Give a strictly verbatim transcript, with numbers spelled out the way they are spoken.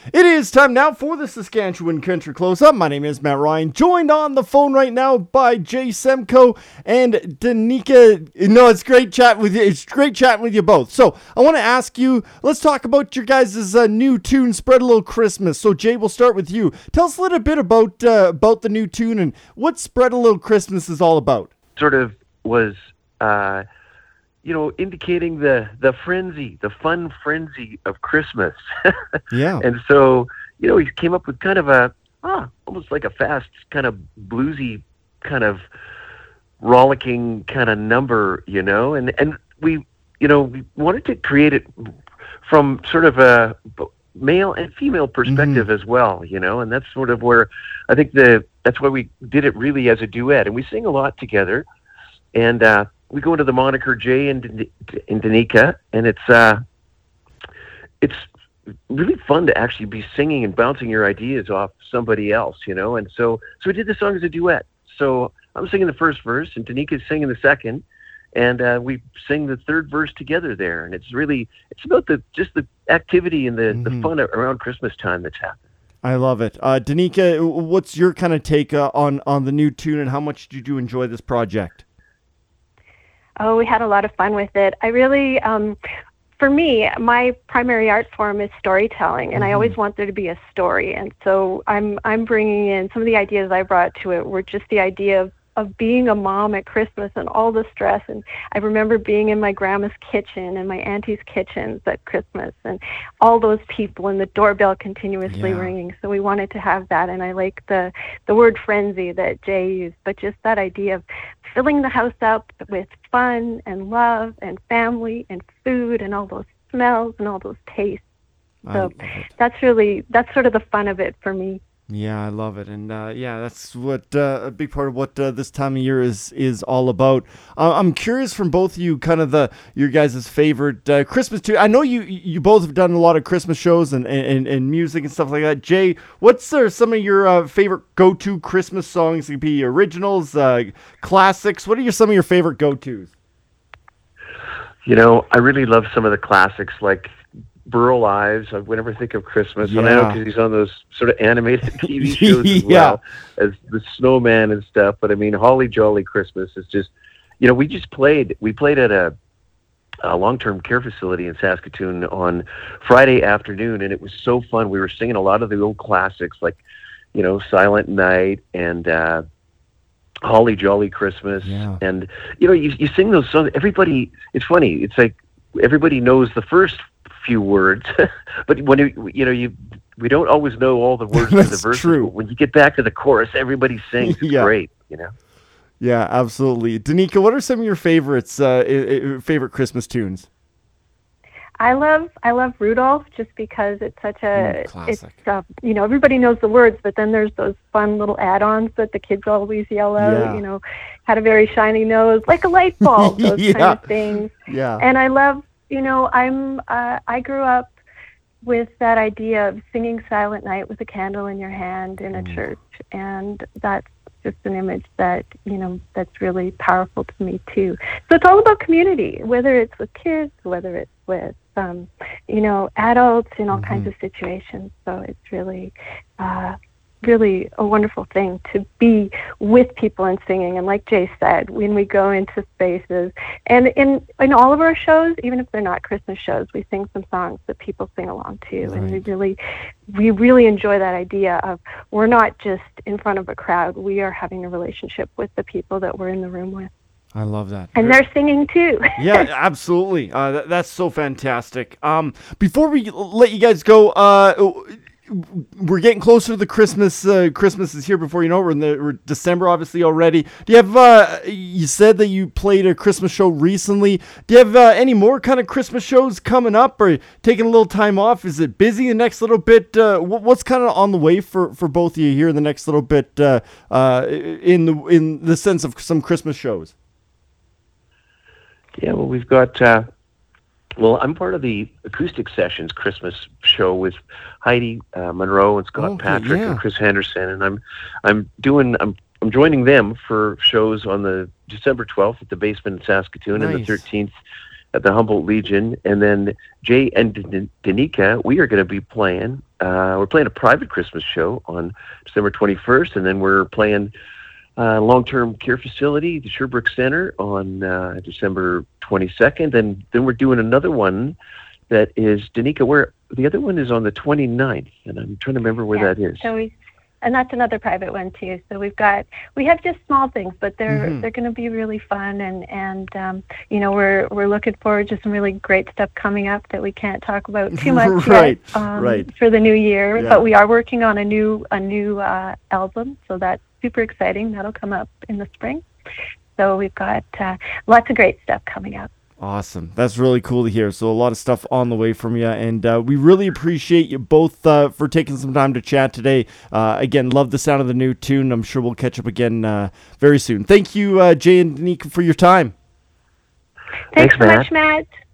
It is time now for the Saskatchewan Country Close-Up. My name is Matt Ryan, joined on the phone right now by Jay Semko and Danica. No, it's great chatting with you. It's great chatting with you both. So I want to ask you, let's talk about your guys' uh, new tune, Spread a Little Christmas. So Jay, we'll start with you. Tell us a little bit about uh, about the new tune and what Spread a Little Christmas is all about. Sort of was... Uh... you know, indicating the, the frenzy, the fun frenzy of Christmas. Yeah. And so, you know, he came up with kind of a, ah, almost like a fast, kind of bluesy, kind of rollicking kind of number, you know, and, and we, you know, we wanted to create it from sort of a male and female perspective mm-hmm. as well, you know, and that's sort of where I think the, that's why we did it really as a duet, and we sing a lot together. And, uh, we go into the moniker Jay and, and Danica, and it's uh, it's really fun to actually be singing and bouncing your ideas off somebody else, you know. And so, so we did the song as a duet. So I'm singing the first verse, and Danica's singing the second, and uh, we sing the third verse together there. And it's really it's about the just the activity and the, mm-hmm. the fun around Christmas time that's happening. I love it, uh, Danica. What's your kind of take uh, on on the new tune, and how much did you enjoy this project? Oh, we had a lot of fun with it. I really, um, for me, my primary art form is storytelling, and mm-hmm. I always want there to be a story. And so I'm I'm bringing in some of the ideas I brought to it were just the idea of, of being a mom at Christmas and all the stress. And I remember being in my grandma's kitchen and my auntie's kitchens at Christmas, and all those people, and the doorbell continuously yeah. ringing. So we wanted to have that, and I like the the word frenzy that Jay used, but just that idea of filling the house up with fun and love and family and food and all those smells and all those tastes. So that's really, that's sort of the fun of it for me. Yeah, I love it. And uh, yeah, that's what uh, a big part of what uh, this time of year is is all about. Uh, I'm curious from both of you, kind of the your guys' favorite uh, Christmas tune. I know you you both have done a lot of Christmas shows and, and, and music and stuff like that. Jay, what's uh, some of your uh, favorite go-to Christmas songs? It could be originals, uh, classics. What are your, some of your favorite go-tos? You know, I really love some of the classics like Burl Ives. I would never think of Christmas, yeah. and I know because he's on those sort of animated T V shows as yeah. well as the Snowman and stuff. But I mean, Holly Jolly Christmas is just, you know, we just played. We played at a, a long-term care facility in Saskatoon on Friday afternoon, and it was so fun. We were singing a lot of the old classics, like, you know, Silent Night and uh, Holly Jolly Christmas, yeah. and you know, you you sing those songs. Everybody, it's funny. It's like everybody knows the first few words, but when you, you know, you we don't always know all the words to the verses. True. But when you get back to the chorus, everybody sings. It's yeah. great, you know. Yeah, absolutely. Danica, what are some of your favorites, uh, I- I- favorite Christmas tunes? I love I love Rudolph just because it's such a mm, it's uh, you know, everybody knows the words, but then there's those fun little add-ons that the kids always yell out. Yeah. You know, had a very shiny nose, like a light bulb, those yeah. kind of things. Yeah. And I love. You know, I'm. Uh, I grew up with that idea of singing Silent Night with a candle in your hand in a mm. church, and that's just an image that, you know, that's really powerful to me too. So it's all about community, whether it's with kids, whether it's with, um, you know, adults in all mm-hmm. kinds of situations. So it's really, uh, really a wonderful thing to be with people and singing. And like Jay said, when we go into spaces and in in all of our shows, even if they're not Christmas shows, we sing some songs that people sing along to. Right. And we really we really enjoy that idea of we're not just in front of a crowd, we are having a relationship with the people that we're in the room with. I love that. And they're singing too. Yeah, absolutely. Uh, that, that's so fantastic. Um, before we let you guys go, uh, we're getting closer to the Christmas. Uh, Christmas is here before you know it. We're in the we're December, obviously, already. Do you have? Uh, you said that you played a Christmas show recently. Do you have uh, any more kind of Christmas shows coming up, or taking a little time off? Is it busy the next little bit? Uh, what's kind of on the way for, for both of you here in the next little bit? Uh, uh, in the in the sense of some Christmas shows. Yeah, well, we've got. Uh... Well, I'm part of the Acoustic Sessions Christmas show with Heidi uh, Monroe and Scott okay, Patrick yeah. and Chris Henderson, and I'm I'm doing I'm I'm joining them for shows on the December twelfth at the Basement in Saskatoon nice. and the thirteenth at the Humboldt Legion. And then Jay and Dan- Danica, we are going to be playing. Uh, we're playing a private Christmas show on December twenty-first, and then we're playing uh, long-term care facility, the Sherbrooke Center, on uh, December twenty-second. And then we're doing another one that is, Danica, where the other one is on the twenty-ninth, and I'm trying to remember where Yeah, that is. So we, and that's another private one too. So we've got, we have just small things, but they're Mhm. they're going to be really fun, and and um, you know, we're we're looking forward to some really great stuff coming up that we can't talk about too much Right, yet, um, right. for the new year. Yeah. But we are working on a new a new uh, album, so that's super exciting. That'll come up in the spring. So we've got uh, lots of great stuff coming up. Awesome. That's really cool to hear. So a lot of stuff on the way from you, and uh, we really appreciate you both uh, for taking some time to chat today. Uh, again, love the sound of the new tune. I'm sure we'll catch up again uh, very soon. Thank you, uh, Jay and Danica, for your time. Thanks, Thanks, so Matt. much, Matt.